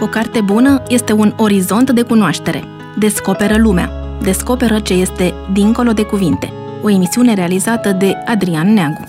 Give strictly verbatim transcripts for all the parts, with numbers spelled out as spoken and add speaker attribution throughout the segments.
Speaker 1: O carte bună este un orizont de cunoaștere. Descoperă lumea. Descoperă ce este dincolo de cuvinte. O emisiune realizată de Adrian Neagu.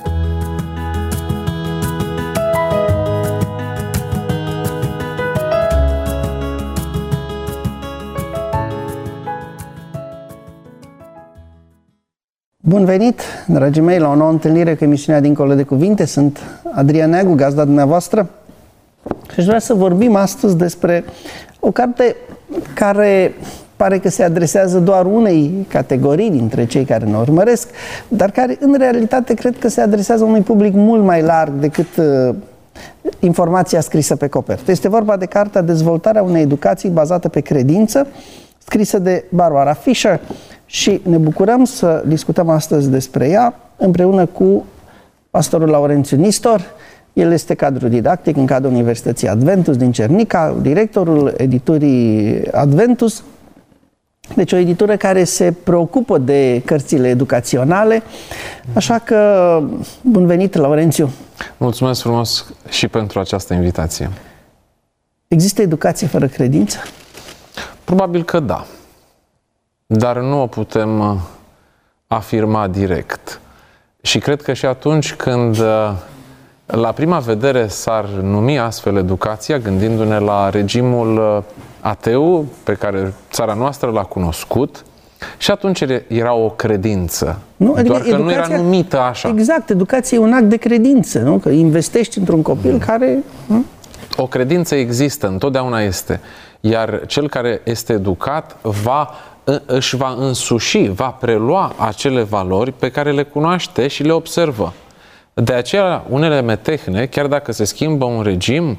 Speaker 2: Bun venit, dragii mei, la o nouă întâlnire cu emisiunea Dincolo de Cuvinte. Sunt Adrian Neagu, gazda dumneavoastră. Și aș vrea să vorbim astăzi despre o carte care pare că se adresează doar unei categorii dintre cei care ne urmăresc, dar care în realitate cred că se adresează unui public mult mai larg decât uh, informația scrisă pe copertă. Este vorba de cartea Dezvoltarea unei educații bazată pe credință, scrisă de Barbara Fisher, și ne bucurăm să discutăm astăzi despre ea împreună cu pastorul Laurențiu Nistor. El este cadru didactic în cadrul Universității Adventus din Cernica, directorul editurii Adventus. Deci o editură care se preocupă de cărțile educaționale. Așa că, bun venit, Laurențiu!
Speaker 3: Mulțumesc frumos și pentru această invitație.
Speaker 2: Există educație fără credință?
Speaker 3: Probabil că da. Dar nu o putem afirma direct. Și cred că și atunci când la prima vedere s-ar numi astfel educația, gândindu-ne la regimul ateu pe care țara noastră l-a cunoscut, și atunci era o credință. Nu, adică doar că educația, nu era numită așa.
Speaker 2: Exact, educația e un act de credință, nu? Că investești într-un copil mm. care... Nu?
Speaker 3: O credință există, întotdeauna este. Iar cel care este educat va, își va însuși, va prelua acele valori pe care le cunoaște și le observă. De aceea, unele metehne, chiar dacă se schimbă un regim,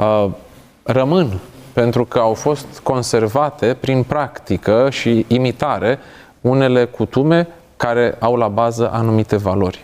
Speaker 3: rămân, pentru că au fost conservate prin practică și imitare unele cutume care au la bază anumite valori.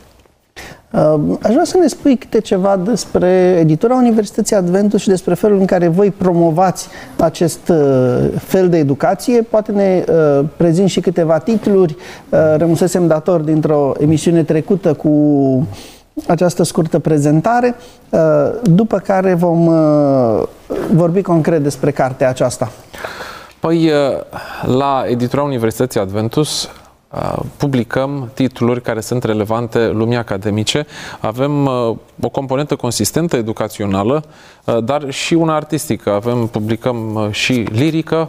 Speaker 2: Aș vrea să ne spui câte ceva despre editura Universității Adventus și despre felul în care voi promovați acest fel de educație. Poate ne prezint și câteva titluri. Rămusesem dator dintr-o emisiune trecută cu această scurtă prezentare, după care vom vorbi concret despre cartea aceasta.
Speaker 3: Păi, la editura Universității Adventus publicăm titluri care sunt relevante lumii academice. Avem o componentă consistentă educațională, dar și una artistică. Avem, publicăm și lirică,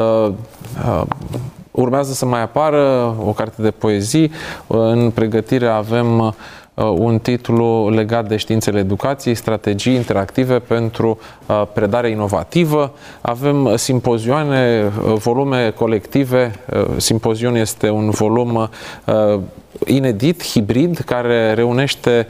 Speaker 3: urmează să mai apară o carte de poezii. În pregătire avem un titlu legat de științele educației, strategii interactive pentru predare inovativă. Avem simpozioane, volume colective. Simpozion este un volum inedit, hibrid, care reunește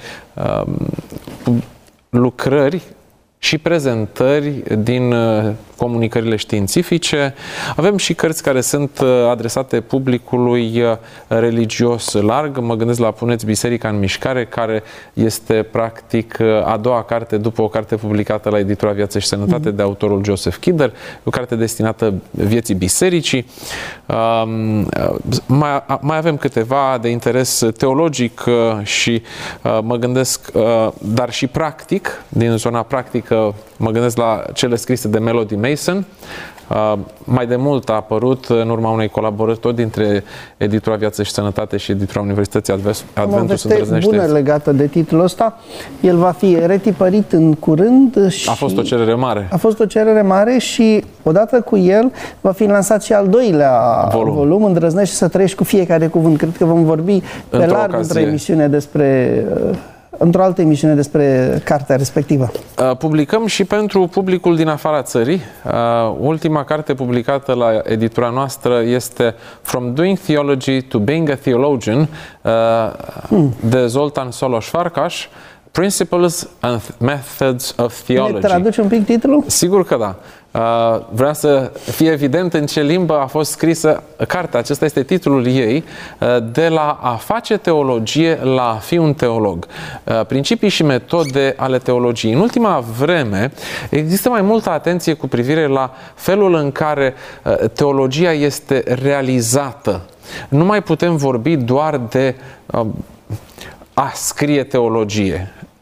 Speaker 3: lucrări și prezentări din comunicările științifice. Avem și cărți care sunt adresate publicului religios larg. Mă gândesc la Puneți Biserica în Mișcare, care este practic a doua carte după o carte publicată la editura Viață și Sănătate de autorul Joseph Kidder, o carte destinată vieții bisericii. Mai, mai avem câteva de interes teologic și mă gândesc, dar și practic, din zona practică, mă gândesc la cele scrise de Melody Mason. Uh, mai de mult a apărut în urma unei colaborări tot dintre editura Viață și Sănătate și editura Universității Adventus.
Speaker 2: Am o veste bună legată de titlul ăsta. El va fi retipărit în curând. Și
Speaker 3: a fost o cerere mare.
Speaker 2: A fost o cerere mare și odată cu el va fi lansat și al doilea volum. volum Îndrăznește să trăiești cu fiecare cuvânt. Cred că vom vorbi pe Într-o larg într-o emisiune despre... Uh, într-o altă emisiune despre cartea respectivă.
Speaker 3: Publicăm și pentru publicul din afara țării. Ultima carte publicată la editura noastră este From Doing Theology to Being a Theologian, hmm. de Zoltan Solos Farkas, Principles and Methods of Theology.
Speaker 2: Ne traduci un pic titlul?
Speaker 3: Sigur că da. Uh, vreau să fie evident în ce limbă a fost scrisă cartea. Acesta este titlul ei, uh, de la a face teologie la a fi un teolog. Uh, principii și metode ale teologiei. În ultima vreme există mai multă atenție cu privire la felul în care uh, teologia este realizată. Nu mai putem vorbi doar de uh, a scrie teologie.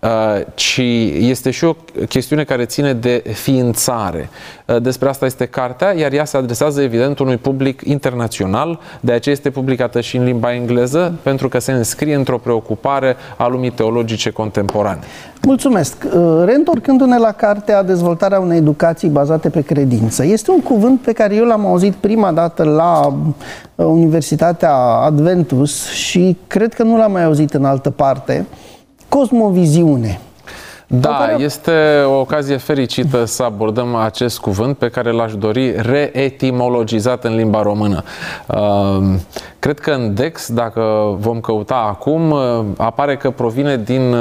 Speaker 3: ci este și o chestiune care ține de ființare. Despre asta este cartea, iar ea se adresează evident unui public internațional, de aceea este publicată și în limba engleză, pentru că se înscrie într-o preocupare a lumii teologice contemporane. Mulțumesc!
Speaker 2: Reîntorcându-ne la cartea Dezvoltarea unei educații bazate pe credință, este un cuvânt pe care eu l-am auzit prima dată la Universitatea Adventus și cred că nu l-am mai auzit în altă parte. Cosmoviziune.
Speaker 3: Da, este o ocazie fericită să abordăm acest cuvânt pe care l-aș dori reetimologizat în limba română. Cred că în Dex, dacă vom căuta acum, apare că provine din...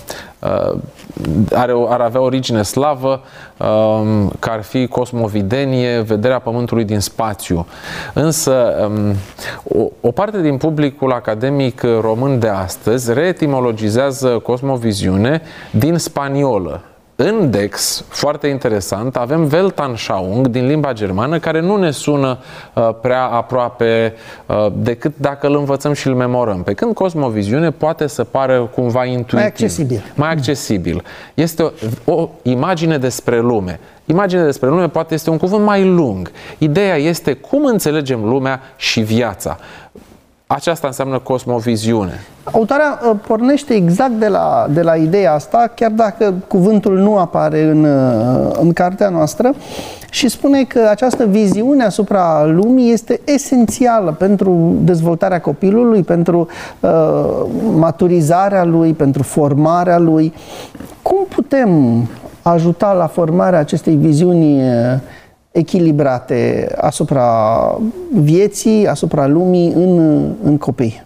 Speaker 3: Are, ar avea origine slavă, că ar fi cosmovidenie, vederea Pământului din spațiu. Însă, o, o parte din publicul academic român de astăzi reetimologizează cosmoviziune din spaniolă. În Dex, foarte interesant, avem Weltanschauung din limba germană, care nu ne sună uh, prea aproape uh, decât dacă îl învățăm și îl memorăm. Pe când cosmoviziune poate să pară cumva intuitiv.
Speaker 2: Mai accesibil.
Speaker 3: Mai accesibil. Este o, o imagine despre lume. Imagine despre lume poate este un cuvânt mai lung. Ideea este cum înțelegem lumea și viața. Aceasta înseamnă cosmoviziune.
Speaker 2: Autoarea pornește exact de la, de la ideea asta, chiar dacă cuvântul nu apare în, în cartea noastră, și spune că această viziune asupra lumii este esențială pentru dezvoltarea copilului, pentru uh, maturizarea lui, pentru formarea lui. Cum putem ajuta la formarea acestei viziuni echilibrate asupra vieții, asupra lumii în, în copii?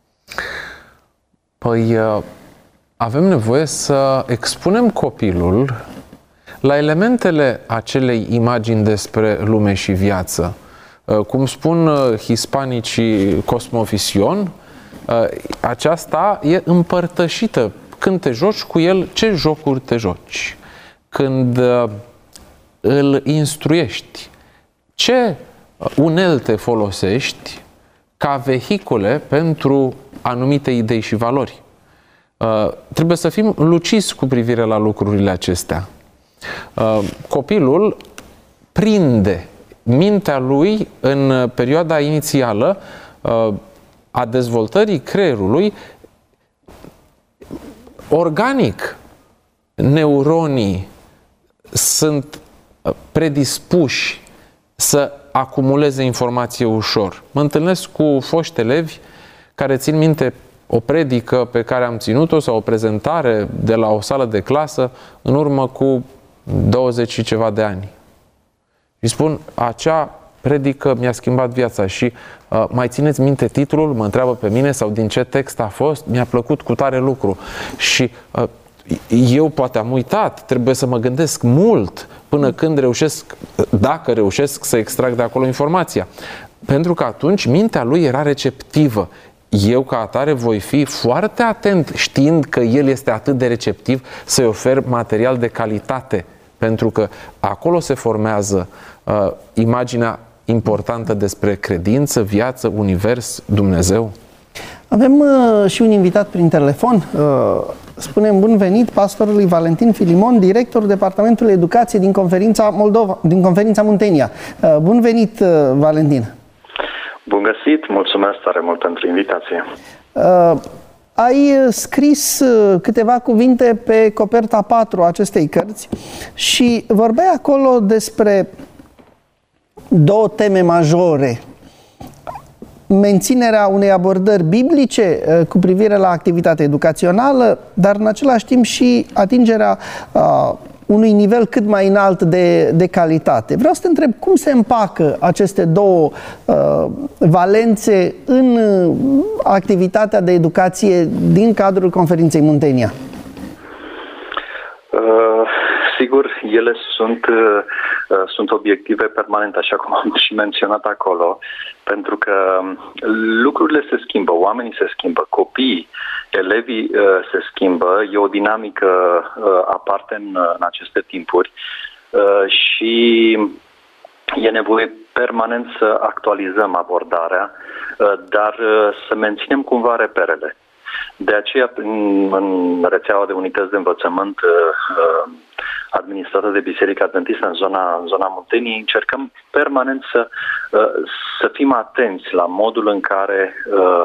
Speaker 3: Păi avem nevoie să expunem copilul la elementele acelei imagini despre lume și viață. Cum spun hispanicii cosmovision, aceasta e împărtășită. Când te joci cu el, ce jocuri te joci? Când îl instruiești, ce unelte folosești ca vehicule pentru anumite idei și valori. Uh, trebuie să fim lucizi cu privire la lucrurile acestea. Uh, copilul prinde mintea lui în perioada inițială uh, a dezvoltării creierului organic. Neuronii sunt predispuși să acumuleze informație ușor. Mă întâlnesc cu foști elevi care țin minte o predică pe care am ținut-o sau o prezentare de la o sală de clasă în urmă cu douăzeci și ceva de ani. Și spun, acea predică mi-a schimbat viața și uh, mai țineți minte titlul? Mă întreabă pe mine, sau din ce text a fost? Mi-a plăcut cu tare lucru. Și uh, eu poate am uitat, trebuie să mă gândesc mult până când reușesc, dacă reușesc să extrag de acolo informația. Pentru că atunci mintea lui era receptivă. Eu ca atare voi fi foarte atent, știind că el este atât de receptiv, să-i ofer material de calitate. Pentru că acolo se formează uh, imaginea importantă despre credință, viață, univers, Dumnezeu.
Speaker 2: Avem uh, și un invitat prin telefon. Uh, spunem bun venit pastorului Valentin Filimon, directorul Departamentului Educație din Conferința Moldova, din Conferința Muntenia. Uh, bun venit, uh, Valentin!
Speaker 4: Bun găsit! Mulțumesc tare mult pentru invitație!
Speaker 2: Uh, ai scris câteva cuvinte pe coperta patru a acestei cărți și vorbeai acolo despre două teme majore. Menținerea unei abordări biblice cu privire la activitatea educațională, dar în același timp și atingerea uh, unui nivel cât mai înalt de, de calitate. Vreau să te întreb cum se împacă aceste două uh, valențe în uh, activitatea de educație din cadrul Conferinței Muntenia?
Speaker 4: Uh, sigur, ele sunt, uh, sunt obiective permanente, așa cum am și menționat acolo, pentru că lucrurile se schimbă, oamenii se schimbă, copiii, elevii uh, se schimbă, e o dinamică uh, aparte în, în aceste timpuri uh, și e nevoie permanent să actualizăm abordarea, uh, dar uh, să menținem cumva reperele. De aceea, în, în rețeaua de unități de învățământ uh, administrată de Biserica Adventistă în zona, în zona Munteniei, încercăm permanent să, uh, să fim atenți la modul în care uh,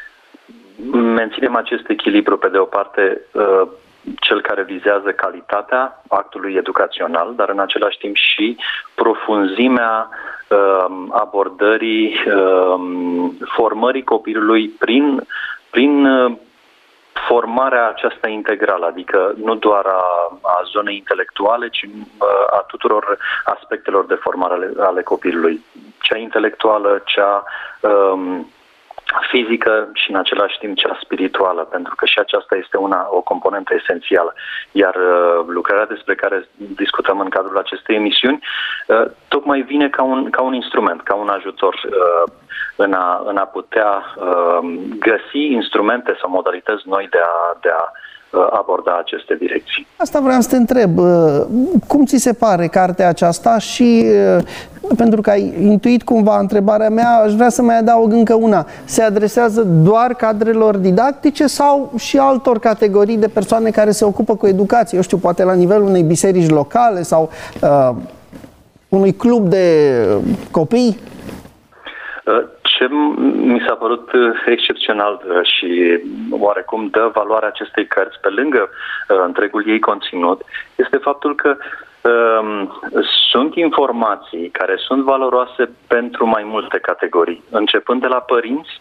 Speaker 4: menținem acest echilibru, pe de o parte, uh, cel care vizează calitatea actului educațional, dar în același timp și profunzimea uh, abordării, uh, formării copilului prin, prin uh, formarea aceasta integrală, adică nu doar a, a zonei intelectuale, ci uh, a tuturor aspectelor de formare ale, ale copilului. Cea intelectuală, cea uh, fizică și în același timp cea spirituală, pentru că și aceasta este una, o componentă esențială. Iar uh, lucrarea despre care discutăm în cadrul acestei emisiuni uh, tocmai vine ca un, ca un instrument, ca un ajutor uh, în, a, în a putea uh, găsi instrumente sau modalități noi de a, de a aborda aceste direcții.
Speaker 2: Asta vreau să te întreb. Cum ți se pare cartea aceasta și, pentru că ai intuit cumva întrebarea mea, aș vrea să mai adaug încă una. Se adresează doar cadrelor didactice sau și altor categorii de persoane care se ocupă cu educație? Eu știu, poate la nivelul unei biserici locale sau uh, unui club de copii?
Speaker 4: Ce mi s-a părut excepțional și oarecum dă valoarea acestei cărți pe lângă uh, întregul ei conținut este faptul că uh, sunt informații care sunt valoroase pentru mai multe categorii, începând de la părinți.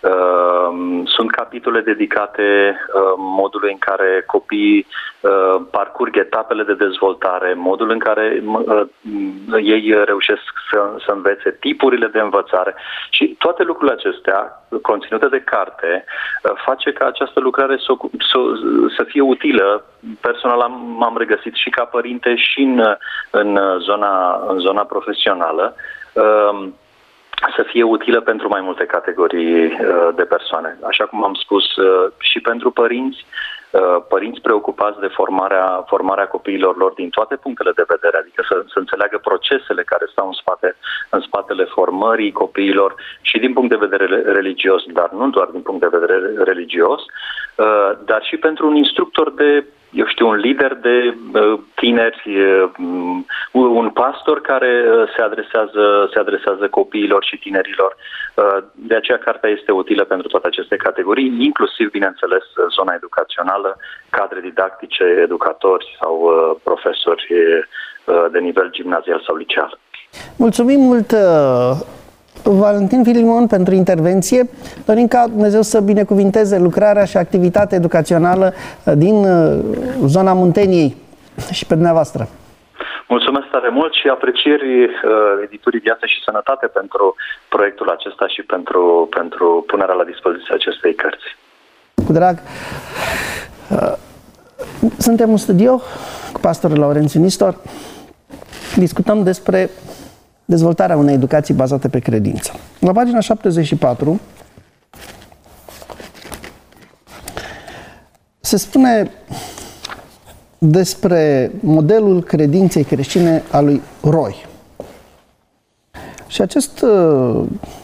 Speaker 4: Uh, sunt capitole dedicate uh, modului în care copiii uh, parcurg etapele de dezvoltare, modul în care uh, ei reușesc să, să învețe, tipurile de învățare și toate lucrurile acestea conținute de carte uh, face ca această lucrare să, să, să fie utilă. Personal am, m-am regăsit și ca părinte și în, în, zona, în zona profesională. Uh, să fie utilă pentru mai multe categorii uh, de persoane. Așa cum am spus, uh, și pentru părinți, uh, părinți preocupați de formarea, formarea copiilor lor din toate punctele de vedere, adică să, să înțeleagă procesele care stau în, spate, în spatele formării copiilor și din punct de vedere religios, dar nu doar din punct de vedere religios, uh, dar și pentru un instructor de eu știu, un lider de uh, tineri, uh, un pastor care uh, se adresează, se adresează copiilor și tinerilor. Uh, de aceea cartea este utilă pentru toate aceste categorii, inclusiv, bineînțeles, zona educațională, cadre didactice, educatori sau uh, profesori uh, de nivel gimnazial sau liceal.
Speaker 2: Mulțumim mult, uh... Valentin Filimon, pentru intervenție. Dorim ca Dumnezeu să binecuvinteze lucrarea și activitatea educațională din zona Munteniei și pe dumneavoastră.
Speaker 4: Mulțumesc tare mult și aprecieri uh, editurii Viață și Sănătate pentru proiectul acesta și pentru, pentru punerea la dispoziție acestei cărți.
Speaker 2: Cu drag. Uh, suntem în studio cu pastorul Laurențiu Nistor. Discutăm despre dezvoltarea unei educații bazate pe credință. La pagina șaptezeci și patru se spune despre modelul credinței creștine al lui Roy. Și acest uh,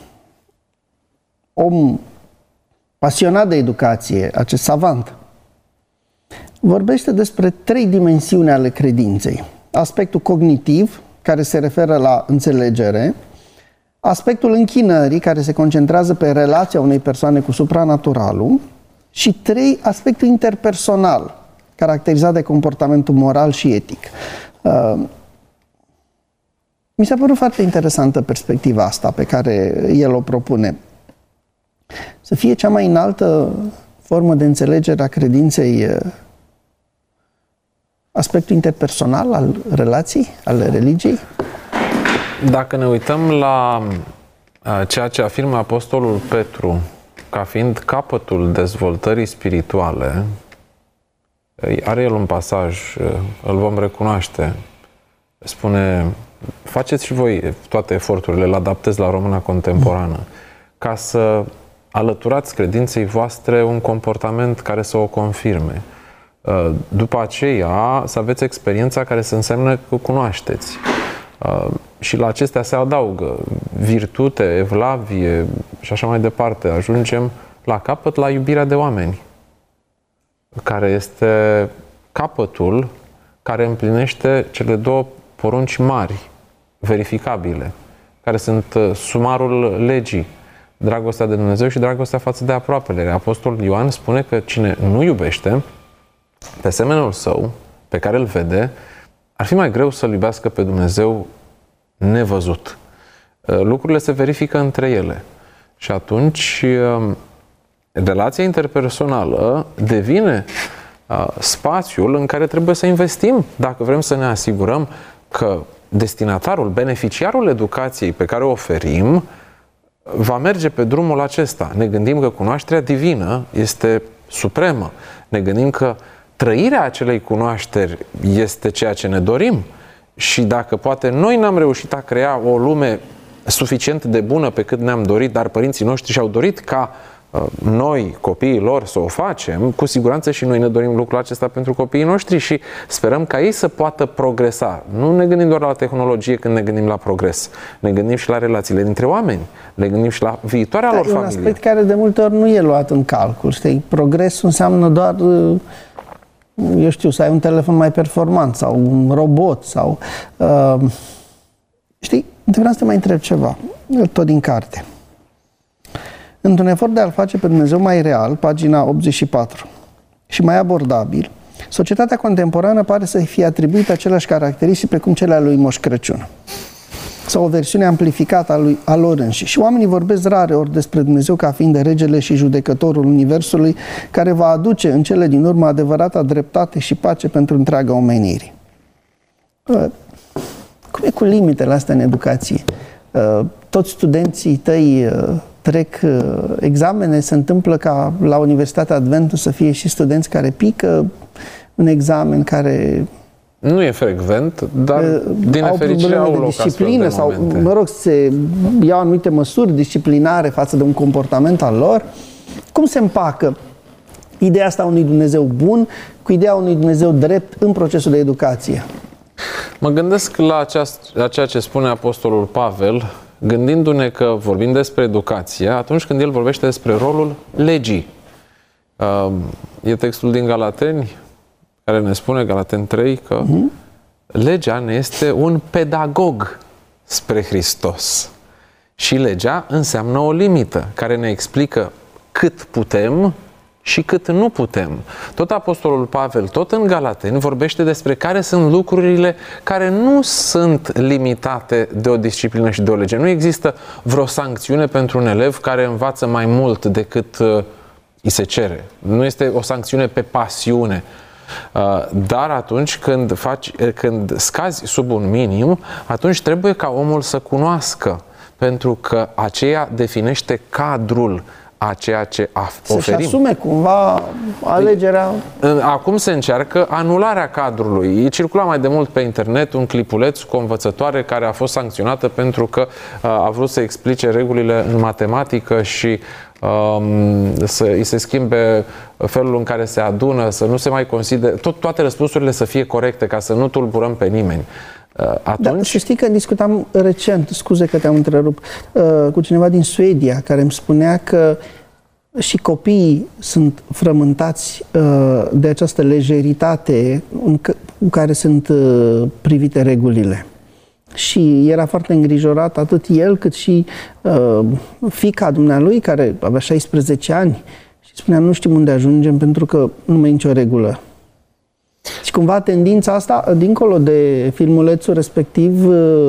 Speaker 2: om pasionat de educație, acest savant, vorbește despre trei dimensiuni ale credinței. Aspectul cognitiv, care se referă la înțelegere, aspectul închinării, care se concentrează pe relația unei persoane cu supranaturalul și trei, aspectul interpersonal, caracterizat de comportamentul moral și etic. Uh, mi s-a părut foarte interesantă perspectiva asta pe care el o propune. Să fie cea mai înaltă formă de înțelegere a credinței uh, aspectul interpersonal al relației, al religiei?
Speaker 3: Dacă ne uităm la ceea ce afirmă Apostolul Petru ca fiind capătul dezvoltării spirituale, are el un pasaj, îl vom recunoaște, spune: faceți și voi toate eforturile, îl adaptez la româna contemporană, ca să alăturați credinței voastre un comportament care să o confirme. După aceea să aveți experiența care să însemne că cunoașteți. Și la acestea se adaugă virtute, evlavie și așa mai departe. Ajungem la capăt la iubirea de oameni, care este capătul care împlinește cele două porunci mari, verificabile, care sunt sumarul legii, dragostea de Dumnezeu și dragostea față de aproapele. Apostolul Ioan spune că cine nu iubește pe semenul său, pe care îl vede, ar fi mai greu să-L iubească pe Dumnezeu nevăzut. Lucrurile se verifică între ele. Și atunci relația interpersonală devine spațiul în care trebuie să investim dacă vrem să ne asigurăm că destinatarul, beneficiarul educației pe care o oferim va merge pe drumul acesta. Ne gândim că cunoașterea divină este supremă. Ne gândim că trăirea acelei cunoașteri este ceea ce ne dorim. Și dacă poate noi n-am reușit a crea o lume suficient de bună pe cât ne-am dorit, dar părinții noștri și-au dorit ca uh, noi, copiii lor, să o facem, cu siguranță și noi ne dorim lucrul acesta pentru copiii noștri și sperăm ca ei să poată progresa. Nu ne gândim doar la tehnologie când ne gândim la progres. Ne gândim și la relațiile dintre oameni. Ne gândim și la viitoarea
Speaker 2: da,
Speaker 3: lor
Speaker 2: e
Speaker 3: familie.
Speaker 2: un aspect care de multe ori nu e luat în calcul. Știi? Progresul înseamnă doar, eu știu, să ai un telefon mai performant sau un robot sau... Uh, știi? Vreau să te mai întreb ceva, tot din carte. Într-un efort de a-L face pe Dumnezeu mai real, pagina optzeci și patru, și mai abordabil, societatea contemporană pare să fie atribuită aceleași caracteristici precum cele ale lui Moș Crăciun, sau o versiune amplificată a, lui, a lor înșiși. Și oamenii vorbesc rare ori despre Dumnezeu ca fiind regele și judecătorul Universului, care va aduce în cele din urmă adevărata dreptate și pace pentru întreaga omenire. Cum e cu limitele astea în educație? Toți studenții tăi trec examene, se întâmplă ca la Universitatea Adventul să fie și studenți care pică un examen, care...
Speaker 3: Nu e frecvent, dar din nefericire au loc
Speaker 2: disciplină sau,
Speaker 3: momente.
Speaker 2: mă rog, se iau anumite măsuri disciplinare față de un comportament al lor. Cum se împacă ideea asta unui Dumnezeu bun cu ideea unui Dumnezeu drept în procesul de educație?
Speaker 3: Mă gândesc la, aceast, la ceea ce spune Apostolul Pavel, gândindu-ne că vorbim despre educație, atunci când el vorbește despre rolul legii. E textul din Galateni, care ne spune, Galateni trei, că uh-huh. legea ne este un pedagog spre Hristos. Și legea înseamnă o limită, care ne explică cât putem și cât nu putem. Tot Apostolul Pavel, tot în Galateni, vorbește despre care sunt lucrurile care nu sunt limitate de o disciplină și de o lege. Nu există vreo sancțiune pentru un elev care învață mai mult decât uh, îi se cere. Nu este o sancțiune pe pasiune. Uh, dar atunci când, faci, când scazi sub un minim, atunci trebuie ca omul să cunoască, pentru că aceea definește cadrul a ceea ce oferim.
Speaker 2: Să-și asume cumva alegerea...
Speaker 3: Acum se încearcă anularea cadrului. Circula mai de mult pe internet un clipuleț cu o învățătoare care a fost sancționată pentru că a vrut să explice regulile în matematică și um, să îi se schimbe felul în care se adună, să nu se mai considere... Tot, toate răspunsurile să fie corecte, ca să nu tulburăm pe nimeni. Atunci... Da,
Speaker 2: să știi că discutam recent, scuze că te-am întrerupt, cu cineva din Suedia care îmi spunea că și copiii sunt frământați de această lejeritate cu care sunt privite regulile. Și era foarte îngrijorat atât el cât și fiica dumnealui, care avea șaisprezece ani, și spunea, nu știm unde ajungem pentru că nu mai e nicio regulă. Și cumva tendința asta, dincolo de filmulețul respectiv,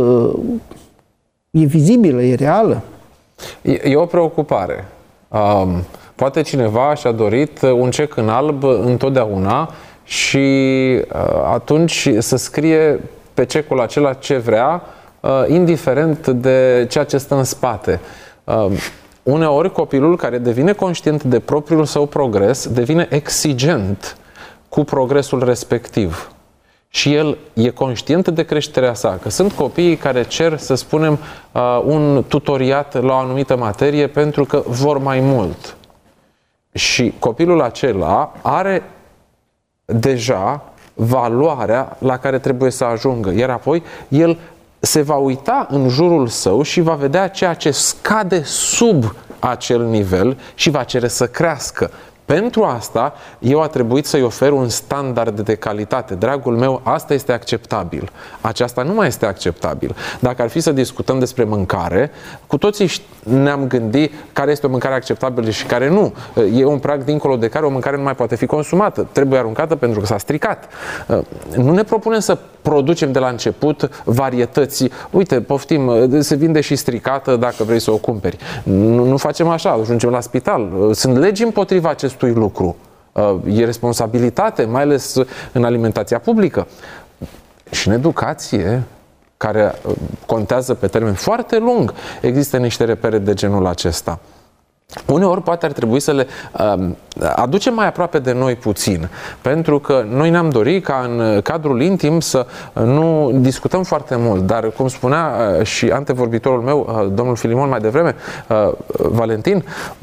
Speaker 2: e vizibilă, e reală.
Speaker 3: E, e o preocupare. Um, poate cineva și-a dorit un cec în alb întotdeauna și uh, atunci să scrie pe cecul acela ce vrea, uh, indiferent de ceea ce stă în spate. Uh, uneori copilul care devine conștient de propriul său progres devine exigent cu progresul respectiv. Și el e conștient de creșterea sa, că sunt copiii care cer, să spunem, un tutoriat la o anumită materie pentru că vor mai mult. Și copilul acela are deja valoarea la care trebuie să ajungă. Iar apoi el se va uita în jurul său și va vedea ceea ce scade sub acel nivel și va cere să crească. Pentru asta, eu a trebuit să-i ofer un standard de calitate. Dragul meu, asta este acceptabil. Aceasta nu mai este acceptabil. Dacă ar fi să discutăm despre mâncare, cu toții ne-am gândit care este o mâncare acceptabilă și care nu. E un prag dincolo de care o mâncare nu mai poate fi consumată. Trebuie aruncată pentru că s-a stricat. Nu ne propunem să producem de la început varietăți. Uite, poftim, se vinde și stricată dacă vrei să o cumperi. Nu, nu facem așa, ajungem la spital. Sunt legi împotriva acestui lucru. E responsabilitate, mai ales în alimentația publică. Și în educație, care contează pe termen foarte lung, există niște repere de genul acesta. Uneori poate ar trebui să le uh, aducem mai aproape de noi puțin, pentru că noi ne-am dorit ca în cadrul intim să nu discutăm foarte mult, dar cum spunea uh, și antevorbitorul meu, uh, domnul Filimon mai devreme, uh, Valentin,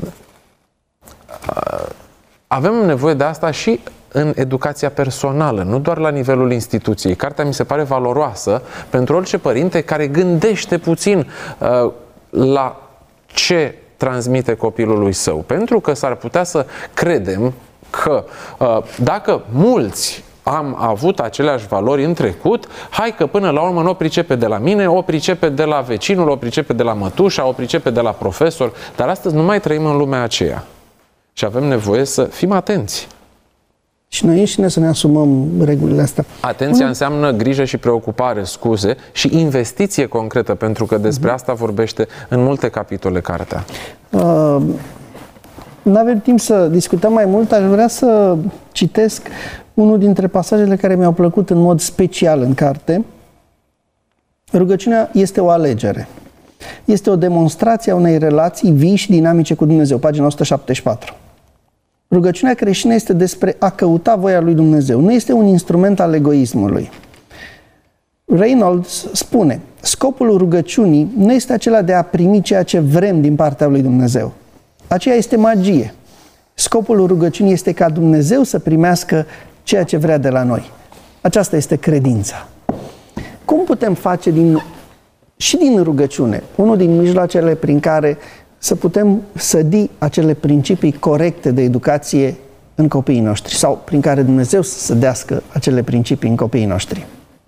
Speaker 3: uh, avem nevoie de asta și în educația personală, nu doar la nivelul instituției. Cartea mi se pare valoroasă pentru orice părinte care gândește puțin uh, la ce transmite copilului său. Pentru că s-ar putea să credem că uh, dacă mulți am avut aceleași valori în trecut, hai că până la urmă nu o pricepe de la mine, o pricepe de la vecinul, o pricepe de la mătușa, o pricepe de la profesor, dar astăzi nu mai trăim în lumea aceea. Și avem nevoie să fim atenți.
Speaker 2: Și noi înșine să ne asumăm regulile astea.
Speaker 3: Atenția înseamnă grijă și preocupare, scuze, și investiție concretă, pentru că despre asta vorbește în multe capitole cartea.
Speaker 2: Uh, nu avem timp să discutăm mai mult, aș vrea să citesc unul dintre pasajele care mi-au plăcut în mod special în carte. Rugăciunea este o alegere. Este o demonstrație a unei relații vii și dinamice cu Dumnezeu, pagina o sută șaptezeci și patru. Rugăciunea creștină este despre a căuta voia lui Dumnezeu. Nu este un instrument al egoismului. Reynolds spune, scopul rugăciunii nu este acela de a primi ceea ce vrem din partea lui Dumnezeu. Aceea este magie. Scopul rugăciunii este ca Dumnezeu să primească ceea ce vrea de la noi. Aceasta este credința. Cum putem face din, și din rugăciune, unul din mijloacele prin care să putem sădi acele principii corecte de educație în copiii noștri sau prin care Dumnezeu să sădească acele principii în copiii noștri?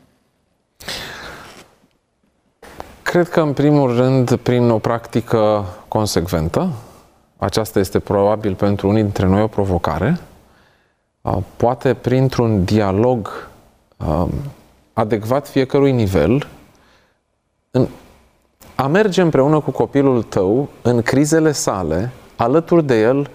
Speaker 3: Cred că, în primul rând, prin o practică consecventă. Aceasta este probabil pentru unii dintre noi o provocare. Poate printr-un dialog adecvat fiecărui nivel, în a merge împreună cu copilul tău în crizele sale, alături de el,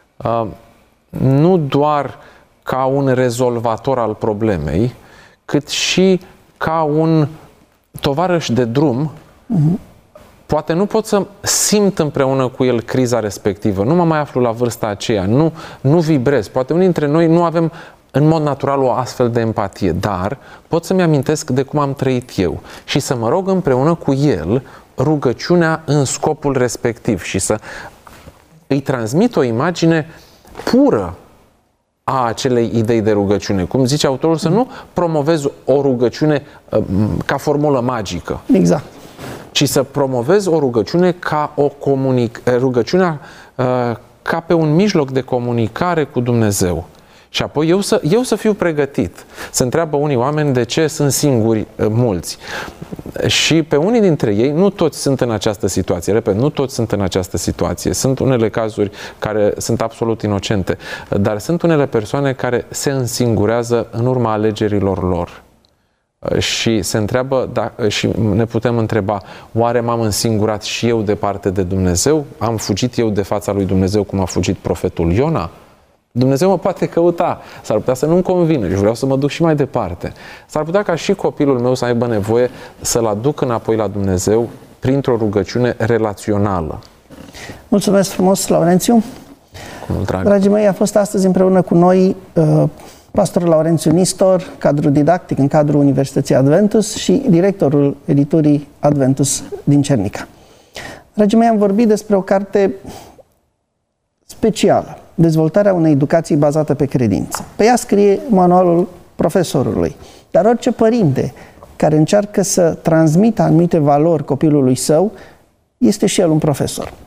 Speaker 3: nu doar ca un rezolvator al problemei, cât și ca un tovarăș de drum. Uh-huh. Poate nu pot să simt împreună cu el criza respectivă, nu mă mai aflu la vârsta aceea, nu, nu vibrez. Poate unii dintre noi nu avem în mod natural o astfel de empatie, dar pot să-mi amintesc de cum am trăit eu și să mă rog împreună cu el rugăciunea în scopul respectiv și să îi transmit o imagine pură a acelei idei de rugăciune. Cum zice autorul, să nu promovezi o rugăciune uh, ca formulă magică.
Speaker 2: Exact.
Speaker 3: Ci să promovezi o rugăciune ca o comunic rugăciunea uh, ca pe un mijloc de comunicare cu Dumnezeu. Și apoi eu să, eu să fiu pregătit. Se întreabă unii oameni de ce sunt singuri mulți. Și pe unii dintre ei, nu toți sunt în această situație. Repet, nu toți sunt în această situație. Sunt unele cazuri care sunt absolut inocente. Dar sunt unele persoane care se însingurează în urma alegerilor lor. Și se întreabă, da, și ne putem întreba, oare m-am însingurat și eu departe de Dumnezeu? Am fugit eu de fața lui Dumnezeu cum a fugit profetul Iona? Dumnezeu mă poate căuta. S-ar putea să nu-mi convină și vreau să mă duc și mai departe. S-ar putea ca și copilul meu să aibă nevoie să-l aduc înapoi la Dumnezeu printr-o rugăciune relațională.
Speaker 2: Mulțumesc frumos, Laurențiu!
Speaker 3: Cu mult drag.
Speaker 2: Dragii mei, a fost astăzi împreună cu noi uh, pastorul Laurențiu Nistor, cadru didactic în cadrul Universității Adventus și directorul editurii Adventus din Cernica. Dragii mei, am vorbit despre o carte specială, dezvoltarea unei educații bazată pe credință. Pe ea scrie manualul profesorului. Dar orice părinte care încearcă să transmită anumite valori copilului său, este și el un profesor.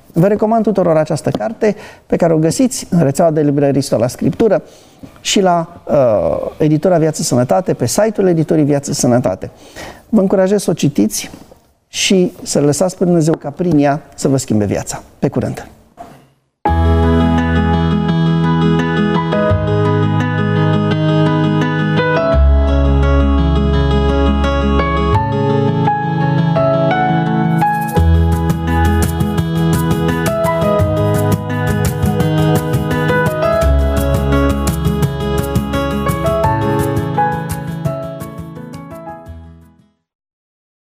Speaker 2: Vă recomand tuturor această carte pe care o găsiți în rețeaua de librării Sola Scriptură și la uh, editura Viață Sănătate, pe site-ul editorii Viață Sănătate. Vă încurajez să o citiți și să lăsați pe Dumnezeu ca prin ea să vă schimbe viața. Pe curând!